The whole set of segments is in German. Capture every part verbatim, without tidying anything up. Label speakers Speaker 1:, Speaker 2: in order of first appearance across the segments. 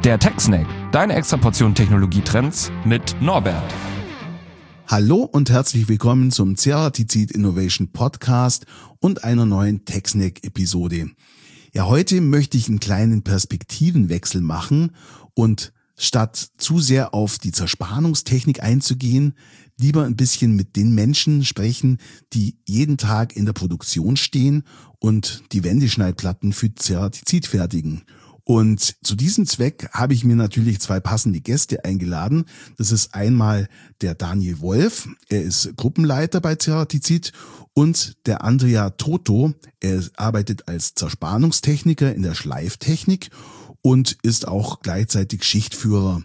Speaker 1: Der TechSnack, deine extra Portion Technologietrends mit Norbert.
Speaker 2: Hallo und herzlich willkommen zum Ceratizid Innovation Podcast und einer neuen TechSnack-Episode. Ja, heute möchte ich einen kleinen Perspektivenwechsel machen und statt zu sehr auf die Zerspannungstechnik einzugehen, lieber ein bisschen mit den Menschen sprechen, die jeden Tag in der Produktion stehen und die Wendeschneidplatten für Ceratizid fertigen. Und zu diesem Zweck habe ich mir natürlich zwei passende Gäste eingeladen. Das ist einmal der Daniel Wolf, er ist Gruppenleiter bei Ceratizid, und der Andrea Toto, er arbeitet als Zerspannungstechniker in der Schleiftechnik und ist auch gleichzeitig Schichtführer.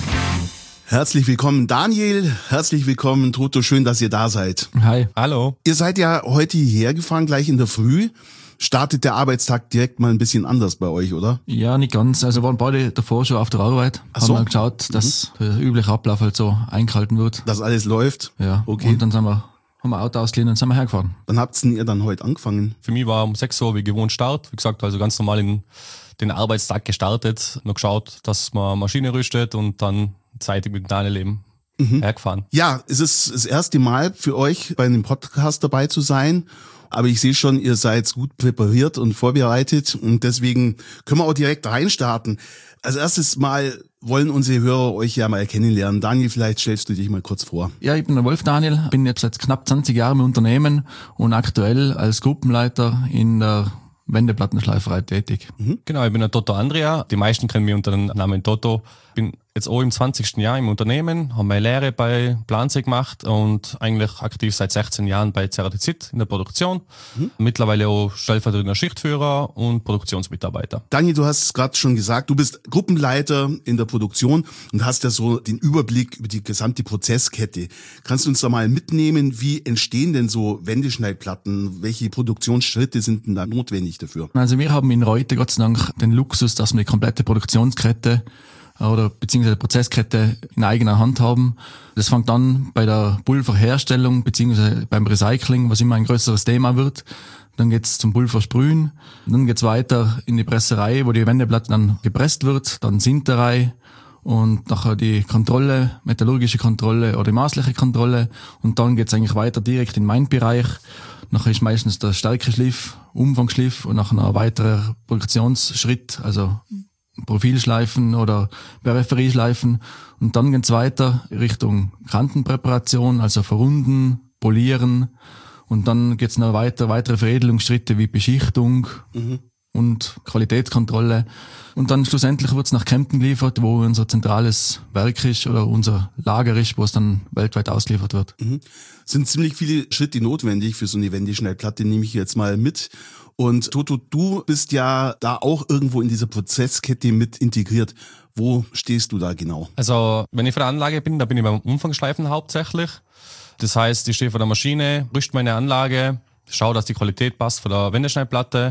Speaker 2: Herzlich willkommen Daniel, herzlich willkommen Toto, schön, dass ihr da seid.
Speaker 3: Hi. Hallo.
Speaker 2: Ihr seid ja heute hierher gefahren, gleich in der Früh. Startet der Arbeitstag direkt mal ein bisschen anders bei euch, oder?
Speaker 3: Ja, nicht ganz. Also waren beide davor schon auf der Arbeit.
Speaker 2: Ach so.
Speaker 3: Haben mal geschaut, dass mhm. der übliche Ablauf halt so eingehalten wird.
Speaker 2: Dass alles läuft?
Speaker 3: Ja.
Speaker 2: Okay.
Speaker 3: Und dann sind wir, haben wir Auto ausgeliehen und sind wir hergefahren.
Speaker 2: Wann habt's denn ihr dann heute angefangen?
Speaker 4: Für mich war um sechs Uhr wie gewohnt Start. Wie gesagt, also ganz normal in den Arbeitstag gestartet. Noch geschaut, dass man Maschine rüstet und dann zeitig mit Daniel eben mhm. hergefahren.
Speaker 2: Ja, es ist das erste Mal für euch bei einem Podcast dabei zu sein. Aber ich sehe schon, ihr seid gut präpariert und vorbereitet und deswegen können wir auch direkt reinstarten. Als erstes Mal wollen unsere Hörer euch ja mal kennenlernen. Daniel, vielleicht stellst du dich mal kurz vor.
Speaker 3: Ja, ich bin der Wolf Daniel, bin jetzt seit knapp zwanzig Jahren im Unternehmen und aktuell als Gruppenleiter in der Wendeplattenschleiferei tätig.
Speaker 4: Mhm. Genau, ich bin der Toto Andrea. Die meisten kennen mich unter dem Namen Toto. Bin jetzt auch im zwanzigsten Jahr im Unternehmen, habe meine Lehre bei Planze gemacht und eigentlich aktiv seit sechzehn Jahren bei Ceratizid in der Produktion. Mhm. Mittlerweile auch stellvertretender Schichtführer und Produktionsmitarbeiter.
Speaker 2: Daniel, du hast es gerade schon gesagt, du bist Gruppenleiter in der Produktion und hast ja so den Überblick über die gesamte Prozesskette. Kannst du uns da mal mitnehmen, wie entstehen denn so Wendeschneidplatten? Welche Produktionsschritte sind denn da notwendig dafür?
Speaker 3: Also wir haben in Reutte Gott sei Dank den Luxus, dass wir die komplette Produktionskette oder beziehungsweise Prozesskette in eigener Hand haben. Das fängt an bei der Pulverherstellung beziehungsweise beim Recycling, was immer ein größeres Thema wird. Dann geht's zum Pulversprühen. Dann geht's weiter in die Presserei, wo die Wendeplatte dann gepresst wird. Dann Sinterei und nachher die Kontrolle, metallurgische Kontrolle oder die maßliche Kontrolle. Und dann geht's eigentlich weiter direkt in meinen Bereich. Nachher ist meistens der Stärkeschliff, Umfangsschliff und nachher ein weiterer Produktionsschritt, also Profilschleifen oder Peripherieschleifen, und dann geht's weiter Richtung Kantenpräparation, also verrunden, polieren, und dann geht's noch weiter, weitere Veredelungsschritte wie Beschichtung mhm. und Qualitätskontrolle, und dann schlussendlich wird's nach Kempten geliefert, wo unser zentrales Werk ist oder unser Lager ist, wo es dann weltweit ausgeliefert wird.
Speaker 2: Mhm. Es sind ziemlich viele Schritte notwendig für so eine Wendeschneidplatte, nehme ich jetzt mal mit. Und Toto, du bist ja da auch irgendwo in dieser Prozesskette mit integriert. Wo stehst du da genau?
Speaker 4: Also, wenn ich vor der Anlage bin, da bin ich beim Umfangschleifen hauptsächlich. Das heißt, ich stehe vor der Maschine, rüste meine Anlage, schaue, dass die Qualität passt von der Wendeschneidplatte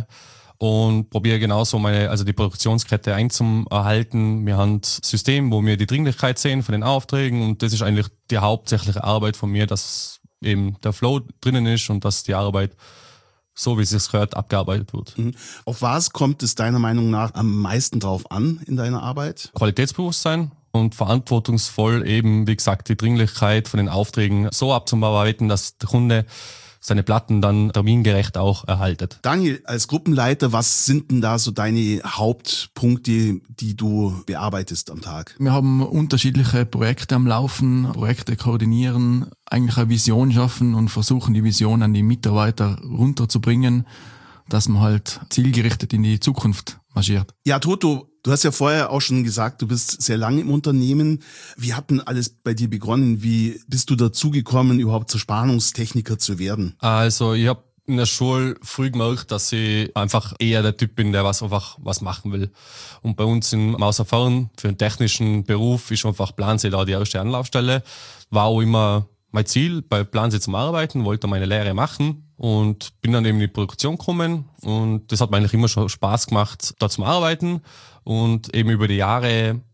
Speaker 4: und probiere genauso meine, also die Produktionskette einzuerhalten. Wir haben ein System, wo wir die Dringlichkeit sehen von den Aufträgen, und das ist eigentlich die hauptsächliche Arbeit von mir, dass eben der Flow drinnen ist und dass die Arbeit so wie es sich gehört, abgearbeitet wird.
Speaker 2: Mhm. Auf was kommt es deiner Meinung nach am meisten drauf an in deiner Arbeit?
Speaker 4: Qualitätsbewusstsein und verantwortungsvoll eben, wie gesagt, die Dringlichkeit von den Aufträgen so abzuarbeiten, dass der Kunde seine Platten dann termingerecht auch erhaltet.
Speaker 2: Daniel, als Gruppenleiter, was sind denn da so deine Hauptpunkte, die du bearbeitest am Tag?
Speaker 3: Wir haben unterschiedliche Projekte am Laufen, Projekte koordinieren, eigentlich eine Vision schaffen und versuchen, die Vision an die Mitarbeiter runterzubringen, dass man halt zielgerichtet in die Zukunft marschiert.
Speaker 2: Ja, Toto, du hast ja vorher auch schon gesagt, du bist sehr lange im Unternehmen. Wie hat denn alles bei dir begonnen? Wie bist du dazugekommen, überhaupt Zerspannungstechniker zu werden?
Speaker 4: Also ich habe in der Schule früh gemerkt, dass ich einfach eher der Typ bin, der was einfach was machen will. Und bei uns in Mauserfern für den technischen Beruf ist einfach Planse da die erste Anlaufstelle. War auch immer mein Ziel, bei Planse zum Arbeiten, wollte meine Lehre machen. Und bin dann eben in die Produktion gekommen, und das hat mir eigentlich immer schon Spaß gemacht, da zum Arbeiten, und eben über die Jahre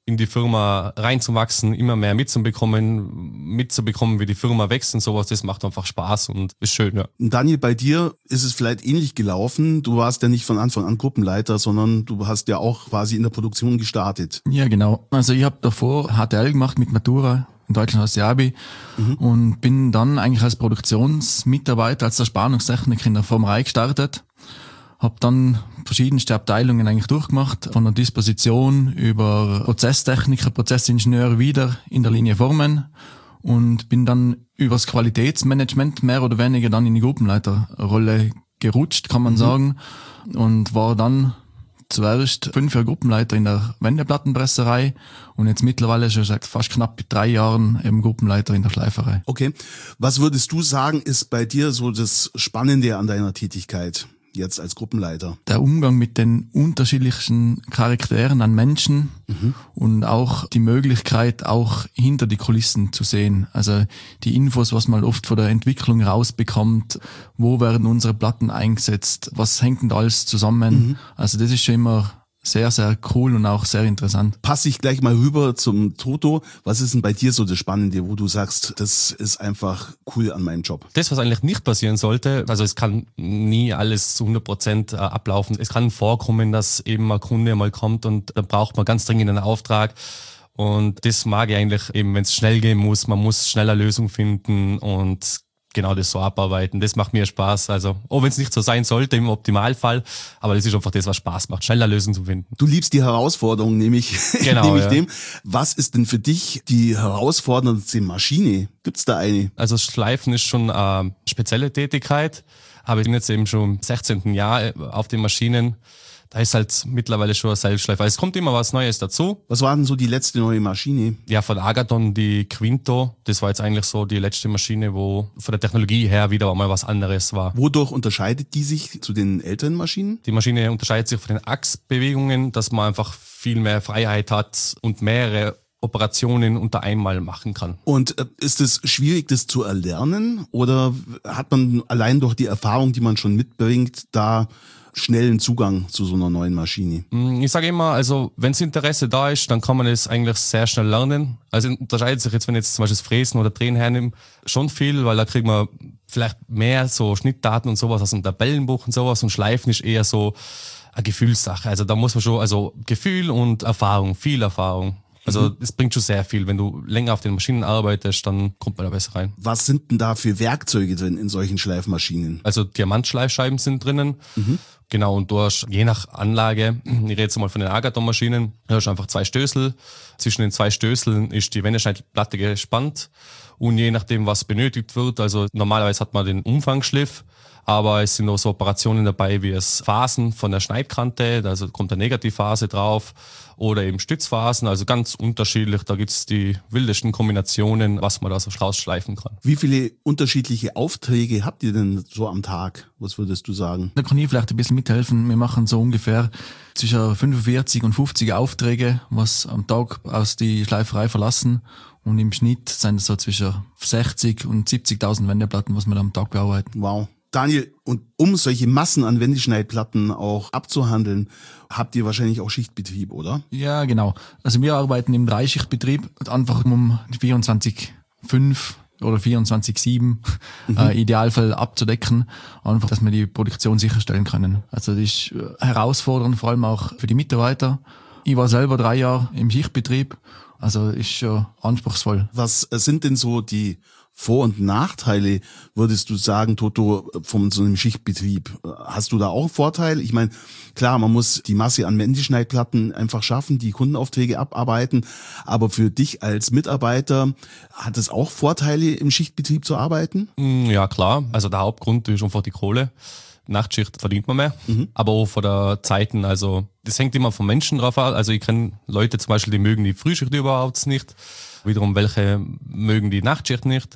Speaker 4: in die Firma reinzuwachsen, immer mehr mitzubekommen, mitzubekommen, wie die Firma wächst und sowas, das macht einfach Spaß und ist schön, ja.
Speaker 2: Daniel, bei dir ist es vielleicht ähnlich gelaufen. Du warst ja nicht von Anfang an Gruppenleiter, sondern du hast ja auch quasi in der Produktion gestartet.
Speaker 3: Ja, genau. Also ich habe davor H T L gemacht mit Matura. In Deutschland heißt die Abi. Mhm. Und bin dann eigentlich als Produktionsmitarbeiter, als Erspannungstechniker in der Formerei gestartet. Habe dann verschiedenste Abteilungen eigentlich durchgemacht, von der Disposition über Prozesstechniker, Prozessingenieur wieder in der Linie Formen und bin dann übers Qualitätsmanagement mehr oder weniger dann in die Gruppenleiterrolle gerutscht, kann man mhm. sagen, und war dann zuerst fünf Jahre Gruppenleiter in der Wendeplattenpresserei und jetzt mittlerweile schon seit fast knapp drei Jahren eben Gruppenleiter in der Schleiferei.
Speaker 2: Okay. Was würdest du sagen, ist bei dir so das Spannende an deiner Tätigkeit jetzt als Gruppenleiter?
Speaker 3: Der Umgang mit den unterschiedlichsten Charakteren an Menschen mhm. und auch die Möglichkeit, auch hinter die Kulissen zu sehen. Also die Infos, was man oft von der Entwicklung rausbekommt, wo werden unsere Platten eingesetzt, was hängt denn da alles zusammen. Mhm. Also das ist schon immer sehr, sehr cool und auch sehr interessant.
Speaker 2: Passe ich gleich mal rüber zum Toto. Was ist denn bei dir so das Spannende, wo du sagst, das ist einfach cool an meinem Job?
Speaker 4: Das, was eigentlich nicht passieren sollte, also es kann nie alles zu hundert Prozent ablaufen. Es kann vorkommen, dass eben ein Kunde mal kommt und da braucht man ganz dringend einen Auftrag. Und das mag ich eigentlich eben, wenn es schnell gehen muss. Man muss schneller Lösung finden und genau das so abarbeiten. Das macht mir Spaß. Also, auch wenn es nicht so sein sollte im Optimalfall, aber das ist einfach das, was Spaß macht, schneller Lösungen zu finden.
Speaker 2: Du liebst die Herausforderung, nehme ich,
Speaker 4: genau,
Speaker 2: nehme ich
Speaker 4: ja.
Speaker 2: dem. Was ist denn für dich die herausforderndste Maschine? Gibt's da eine?
Speaker 4: Also Schleifen ist schon eine spezielle Tätigkeit, aber ich bin jetzt eben schon im sechzehnten Jahr auf den Maschinen. Da ist halt mittlerweile schon ein Selbstschleifer. Es kommt immer was Neues dazu.
Speaker 2: Was war denn so die letzte neue Maschine?
Speaker 4: Ja, von Agathon die Quinto. Das war jetzt eigentlich so die letzte Maschine, wo von der Technologie her wieder mal was anderes war.
Speaker 2: Wodurch unterscheidet die sich zu den älteren Maschinen?
Speaker 4: Die Maschine unterscheidet sich von den Achsbewegungen, dass man einfach viel mehr Freiheit hat und mehrere Operationen unter einmal machen kann.
Speaker 2: Und äh, ist es schwierig, das zu erlernen? Oder hat man allein durch die Erfahrung, die man schon mitbringt, da schnellen Zugang zu so einer neuen Maschine?
Speaker 4: Ich sage immer, also wenn das Interesse da ist, dann kann man es eigentlich sehr schnell lernen. Also unterscheidet sich jetzt, wenn ich jetzt zum Beispiel das Fräsen oder Drehen hernehme, schon viel, weil da kriegt man vielleicht mehr so Schnittdaten und sowas aus dem Tabellenbuch und sowas, und Schleifen ist eher so eine Gefühlssache. Also da muss man schon, also Gefühl und Erfahrung, viel Erfahrung. Also es bringt schon sehr viel. Wenn du länger auf den Maschinen arbeitest, dann kommt man da besser rein.
Speaker 2: Was sind denn da für Werkzeuge drin in solchen Schleifmaschinen?
Speaker 4: Also Diamantschleifscheiben sind drinnen. Mhm. Genau, und du hast je nach Anlage, ich rede jetzt mal von den Agathon-Maschinen, du hast einfach zwei Stößel. Zwischen den zwei Stößeln ist die Wendeschneidplatte gespannt. Und je nachdem, was benötigt wird, also normalerweise hat man den Umfangsschliff, aber es sind auch so Operationen dabei wie es Phasen von der Schneidkante, also kommt eine Negativphase drauf, oder eben Stützphasen, also ganz unterschiedlich. Da gibt's die wildesten Kombinationen, was man da so rausschleifen kann.
Speaker 2: Wie viele unterschiedliche Aufträge habt ihr denn so am Tag? Was würdest du sagen?
Speaker 3: Da kann ich vielleicht ein bisschen mithelfen. Wir machen so ungefähr zwischen fünfundvierzig und fünfzig Aufträge, was am Tag aus die Schleiferei verlassen. Und im Schnitt sind es so zwischen sechzig und siebzigtausend Wendeplatten, was wir da am Tag bearbeiten.
Speaker 2: Wow. Daniel, und um solche Massen an Wendeschneidplatten auch abzuhandeln, habt ihr wahrscheinlich auch Schichtbetrieb, oder?
Speaker 3: Ja, genau. Also wir arbeiten im Dreischichtbetrieb, einfach um vierundzwanzig fünf oder vierundzwanzig sieben mhm. äh, Idealfall abzudecken, einfach, dass wir die Produktion sicherstellen können. Also das ist herausfordernd, vor allem auch für die Mitarbeiter. Ich war selber drei Jahre im Schichtbetrieb, also ist schon anspruchsvoll.
Speaker 2: Was sind denn so die Vor- und Nachteile, würdest du sagen, Toto, von so einem Schichtbetrieb? Hast du da auch einen Vorteil? Ich meine, klar, man muss die Masse an Wendeschneidplatten einfach schaffen, die Kundenaufträge abarbeiten, aber für dich als Mitarbeiter hat es auch Vorteile, im Schichtbetrieb zu arbeiten?
Speaker 4: Ja, klar. Also der Hauptgrund ist einfach die Kohle. Nachtschicht verdient man mehr, mhm. aber auch von der Zeiten, also das hängt immer vom Menschen drauf ab. Also ich kenne Leute zum Beispiel, die mögen die Frühschicht überhaupt nicht. Wiederum welche mögen die Nachtschicht nicht.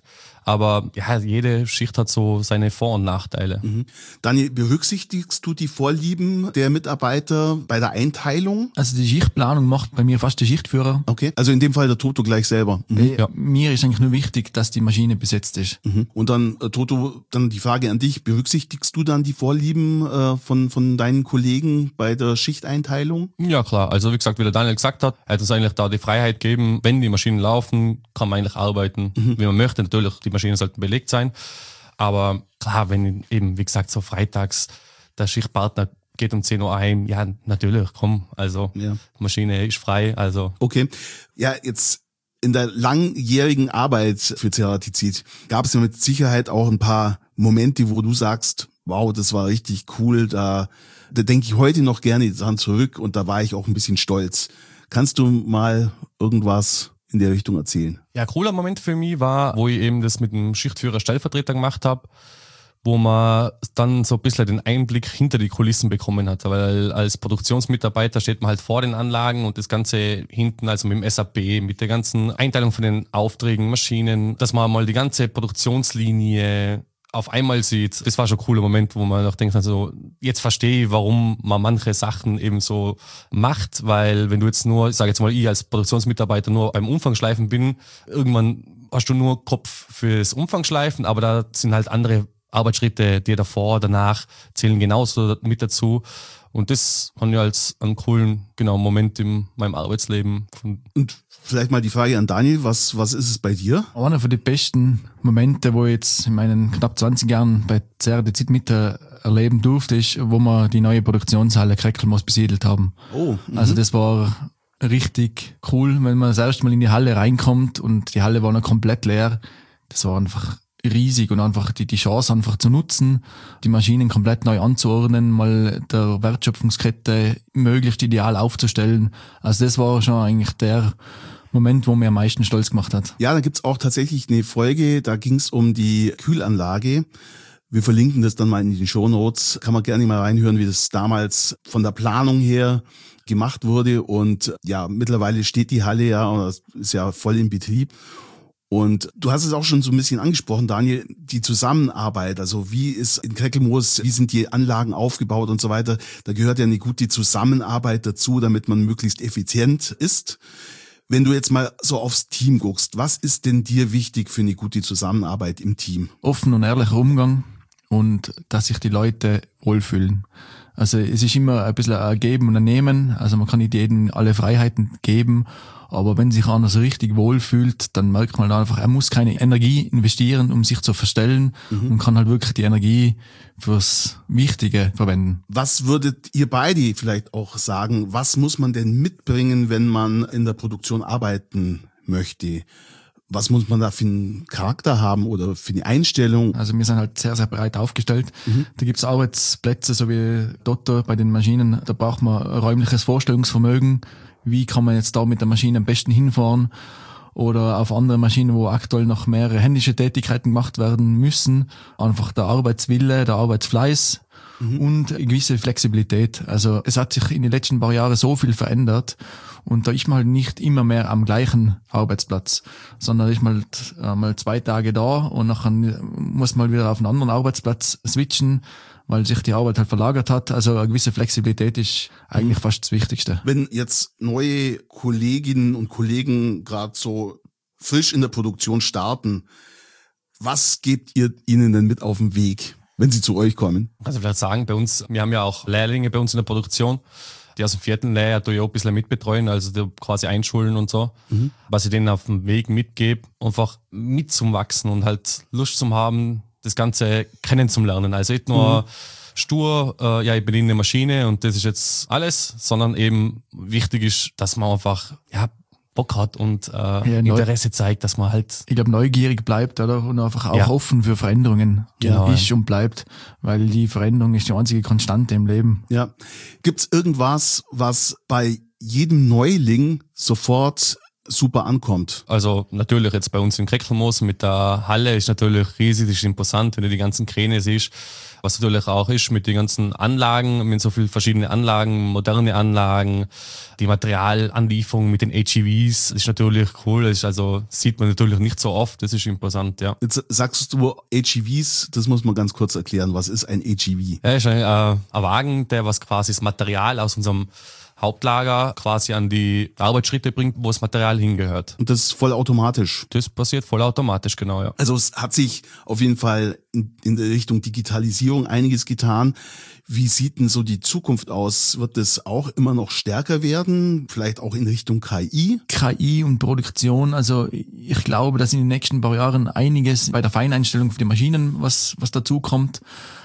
Speaker 4: Aber ja, jede Schicht hat so seine Vor- und Nachteile.
Speaker 2: Mhm. Daniel, berücksichtigst du die Vorlieben der Mitarbeiter bei der Einteilung?
Speaker 3: Also die Schichtplanung macht bei mir fast der Schichtführer.
Speaker 2: Okay, also in dem Fall der Toto gleich selber. Mhm.
Speaker 3: Ja. Mir ist eigentlich nur wichtig, dass die Maschine besetzt ist.
Speaker 2: Mhm. Und dann, äh, Toto, dann die Frage an dich, berücksichtigst du dann die Vorlieben äh, von, von deinen Kollegen bei der Schichteinteilung?
Speaker 4: Ja klar, also wie gesagt, wie der Daniel gesagt hat, er hat uns eigentlich da die Freiheit gegeben, wenn die Maschinen laufen, kann man eigentlich arbeiten, mhm. wie man möchte. Natürlich, die Maschinen sollten belegt sein, aber klar, wenn eben, wie gesagt, so freitags der Schichtpartner geht um zehn Uhr heim, ja natürlich, komm, also ja. Die Maschine ist frei, also.
Speaker 2: Okay, ja jetzt in der langjährigen Arbeit für Ceratizid gab es ja mit Sicherheit auch ein paar Momente, wo du sagst, wow, das war richtig cool, da, da denke ich heute noch gerne dran zurück und da war ich auch ein bisschen stolz. Kannst du mal irgendwas in der Richtung erzählen?
Speaker 4: Ja, cooler Moment für mich war, wo ich eben das mit dem Schichtführer Stellvertreter gemacht habe, wo man dann so ein bisschen den Einblick hinter die Kulissen bekommen hat, weil als Produktionsmitarbeiter steht man halt vor den Anlagen und das Ganze hinten, also mit dem S A P, mit der ganzen Einteilung von den Aufträgen, Maschinen, dass man mal die ganze Produktionslinie auf einmal sieht. Das war schon ein cooler Moment, wo man noch denkt, also jetzt verstehe ich, warum man manche Sachen eben so macht, weil wenn du jetzt nur, ich sage jetzt mal, ich als Produktionsmitarbeiter nur beim Umfangschleifen bin, irgendwann hast du nur Kopf fürs Umfangschleifen, aber da sind halt andere Arbeitsschritte, die davor, danach zählen genauso mit dazu. Und das haben wir als einen coolen, genau, Moment in meinem Arbeitsleben.
Speaker 2: Und vielleicht mal die Frage an Daniel, was, was ist es bei dir?
Speaker 3: Einer von den besten Momente, wo ich jetzt in meinen knapp zwanzig Jahren bei Ceratizid miterleben durfte, ist, wo wir die neue Produktionshalle Kreckelmoos besiedelt haben.
Speaker 2: Oh. Mhm.
Speaker 3: Also das war richtig cool, wenn man das erste Mal in die Halle reinkommt und die Halle war noch komplett leer. Das war einfach riesig und einfach die, die Chance einfach zu nutzen, die Maschinen komplett neu anzuordnen, mal der Wertschöpfungskette möglichst ideal aufzustellen. Also das war schon eigentlich der Moment, wo mir am meisten stolz gemacht hat.
Speaker 2: Ja, da gibt's auch tatsächlich eine Folge, da ging's um die Kühlanlage. Wir verlinken das dann mal in den Shownotes. Kann man gerne mal reinhören, wie das damals von der Planung her gemacht wurde. Und ja, mittlerweile steht die Halle ja, und das ist ja voll in Betrieb. Und du hast es auch schon so ein bisschen angesprochen, Daniel, die Zusammenarbeit, also wie ist in Kreckelmoos, wie sind die Anlagen aufgebaut und so weiter, da gehört ja eine gute Zusammenarbeit dazu, damit man möglichst effizient ist. Wenn du jetzt mal so aufs Team guckst, was ist denn dir wichtig für eine gute Zusammenarbeit im Team?
Speaker 3: Offen und ehrlicher Umgang und dass sich die Leute wohlfühlen. Also es ist immer ein bisschen ein Geben und ein Nehmen, also man kann nicht jedem alle Freiheiten geben, aber wenn sich einer so richtig wohlfühlt, dann merkt man einfach, er muss keine Energie investieren, um sich zu verstellen mhm. und kann halt wirklich die Energie fürs Wichtige verwenden.
Speaker 2: Was würdet ihr beide vielleicht auch sagen, was muss man denn mitbringen, wenn man in der Produktion arbeiten möchte? Was muss man da für einen Charakter haben oder für eine Einstellung?
Speaker 3: Also wir sind halt sehr, sehr breit aufgestellt. Mhm. Da gibt's Arbeitsplätze, so wie dort bei den Maschinen. Da braucht man ein räumliches Vorstellungsvermögen. Wie kann man jetzt da mit der Maschine am besten hinfahren? Oder auf andere Maschinen, wo aktuell noch mehrere händische Tätigkeiten gemacht werden müssen. Einfach der Arbeitswille, der Arbeitsfleiß. Mhm. Und eine gewisse Flexibilität. Also es hat sich in den letzten paar Jahren so viel verändert und da ist man halt nicht immer mehr am gleichen Arbeitsplatz, sondern ist man halt äh, mal zwei Tage da und nachher muss man wieder auf einen anderen Arbeitsplatz switchen, weil sich die Arbeit halt verlagert hat. Also eine gewisse Flexibilität ist eigentlich mhm. fast das Wichtigste.
Speaker 2: Wenn jetzt neue Kolleginnen und Kollegen gerade so frisch in der Produktion starten, was gebt ihr ihnen denn mit auf den Weg, wenn sie zu euch kommen?
Speaker 4: Also ich würde sagen, bei uns, wir haben ja auch Lehrlinge bei uns in der Produktion, die aus dem vierten Lehrjahr da ja auch ein bisschen mitbetreuen, also die quasi einschulen und so. Mhm. Was ich denen auf dem Weg mitgebe, einfach mit zum Wachsen und halt Lust zum haben, das Ganze kennenzulernen. Also nicht nur mhm. stur, äh, ja, ich bediene eine Maschine und das ist jetzt alles, sondern eben wichtig ist, dass man einfach, ja, Bock hat und äh, ja, Interesse zeigt, dass man halt...
Speaker 3: Ich glaube, neugierig bleibt, oder? Und einfach auch
Speaker 4: ja.
Speaker 3: offen für Veränderungen
Speaker 4: genau,
Speaker 3: ist und bleibt, weil die Veränderung ist die einzige Konstante im Leben.
Speaker 2: Ja. Gibt's irgendwas, was bei jedem Neuling sofort super ankommt?
Speaker 4: Also natürlich jetzt bei uns in Kreckelmoos mit der Halle ist natürlich riesig, das ist imposant, wenn du die ganzen Kräne siehst. Was natürlich auch ist mit den ganzen Anlagen, mit so vielen verschiedenen Anlagen, moderne Anlagen, die Materialanlieferung mit den H E Vs, das ist natürlich cool. Das ist also sieht man natürlich nicht so oft, das ist imposant, ja.
Speaker 2: Jetzt sagst du H E Vs, das muss man ganz kurz erklären. Was ist ein H E V?
Speaker 4: Ja, ist ein, äh, ein Wagen, der was quasi das Material aus unserem Hauptlager quasi an die Arbeitsschritte bringt, wo das Material hingehört.
Speaker 2: Und das ist vollautomatisch.
Speaker 4: Das passiert vollautomatisch, genau, ja.
Speaker 2: Also es hat sich auf jeden Fall in, in der Richtung Digitalisierung einiges getan. Wie sieht denn so die Zukunft aus? Wird es auch immer noch stärker werden? Vielleicht auch in Richtung K I?
Speaker 3: K I und Produktion, also ich glaube, dass in den nächsten paar Jahren einiges bei der Feineinstellung für die Maschinen, was, was dazu kommt.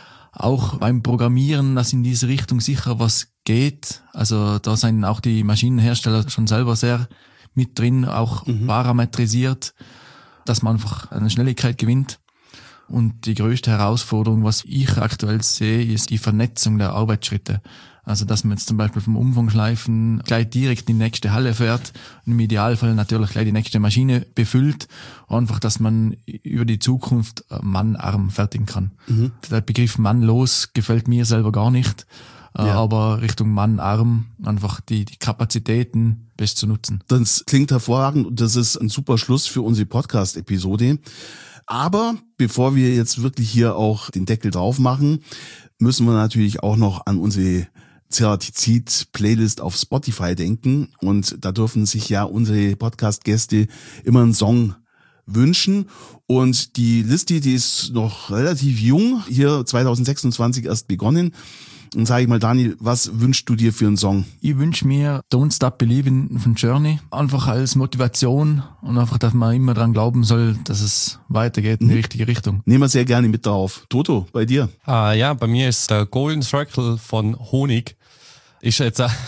Speaker 3: Auch beim Programmieren, dass in diese Richtung sicher was geht. Also da sind auch die Maschinenhersteller schon selber sehr mit drin, auch mhm. parametrisiert, dass man einfach eine Schnelligkeit gewinnt. Und die größte Herausforderung, was ich aktuell sehe, ist die Vernetzung der Arbeitsschritte. Also dass man jetzt zum Beispiel vom Umfangschleifen gleich direkt in die nächste Halle fährt und im Idealfall natürlich gleich die nächste Maschine befüllt. Einfach, dass man über die Zukunft mannarm fertigen kann. Mhm. Der Begriff mannlos gefällt mir selber gar nicht, ja. aber Richtung mannarm einfach die, die Kapazitäten best zu nutzen.
Speaker 2: Das klingt hervorragend und das ist ein super Schluss für unsere Podcast-Episode. Aber bevor wir jetzt wirklich hier auch den Deckel drauf machen, müssen wir natürlich auch noch an unsere Ceratizid-Playlist auf Spotify denken. Und da dürfen sich ja unsere Podcast-Gäste immer einen Song wünschen. Und die Liste, die ist noch relativ jung, hier zwanzig sechsundzwanzig erst begonnen. Und sage ich mal, Daniel, was wünschst du dir für einen Song?
Speaker 3: Ich wünsche mir Don't Stop Believing von Journey. Einfach als Motivation und einfach, dass man immer dran glauben soll, dass es weitergeht in die richtige Richtung.
Speaker 2: Nehmen wir sehr gerne mit drauf. Toto, bei dir?
Speaker 4: Ah, ja, bei mir ist der Golden Circle von Honig. Ist jetzt, äh,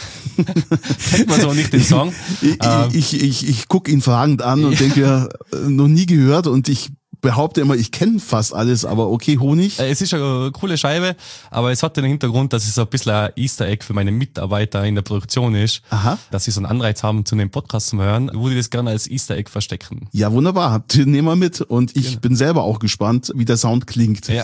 Speaker 4: kennt man so nicht den Song.
Speaker 2: ich
Speaker 4: ähm,
Speaker 2: ich, ich, ich gucke ihn fragend an und denke, ja, noch nie gehört und ich behaupte immer, ich kenne fast alles, aber okay, Honig.
Speaker 4: Es ist eine coole Scheibe, aber es hat den Hintergrund, dass es so ein bisschen ein Easter Egg für meine Mitarbeiter in der Produktion ist.
Speaker 2: Aha. Dass
Speaker 4: sie so einen Anreiz haben, zu einem Podcast zu hören, wo die das gerne als Easter Egg verstecken.
Speaker 2: Ja, wunderbar. Nehmen wir mit. Und ich genau. bin selber auch gespannt, wie der Sound klingt.
Speaker 4: Ja.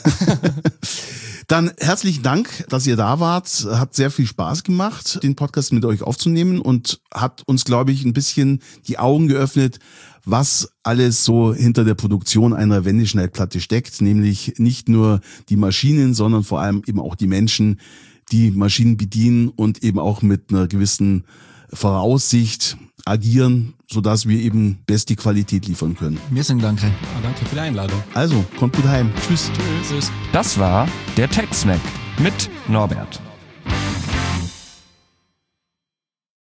Speaker 2: Dann herzlichen Dank, dass ihr da wart. Hat sehr viel Spaß gemacht, den Podcast mit euch aufzunehmen und hat uns, glaube ich, ein bisschen die Augen geöffnet, was alles so hinter der Produktion einer Wendeschneidplatte steckt, nämlich nicht nur die Maschinen, sondern vor allem eben auch die Menschen, die Maschinen bedienen und eben auch mit einer gewissen Voraussicht agieren, sodass wir eben beste Qualität liefern können.
Speaker 3: Wir sagen danke.
Speaker 4: Ah, danke für die Einladung.
Speaker 2: Also, kommt gut heim. Tschüss.
Speaker 1: Tschüss. Das war der Tech Snack mit Norbert.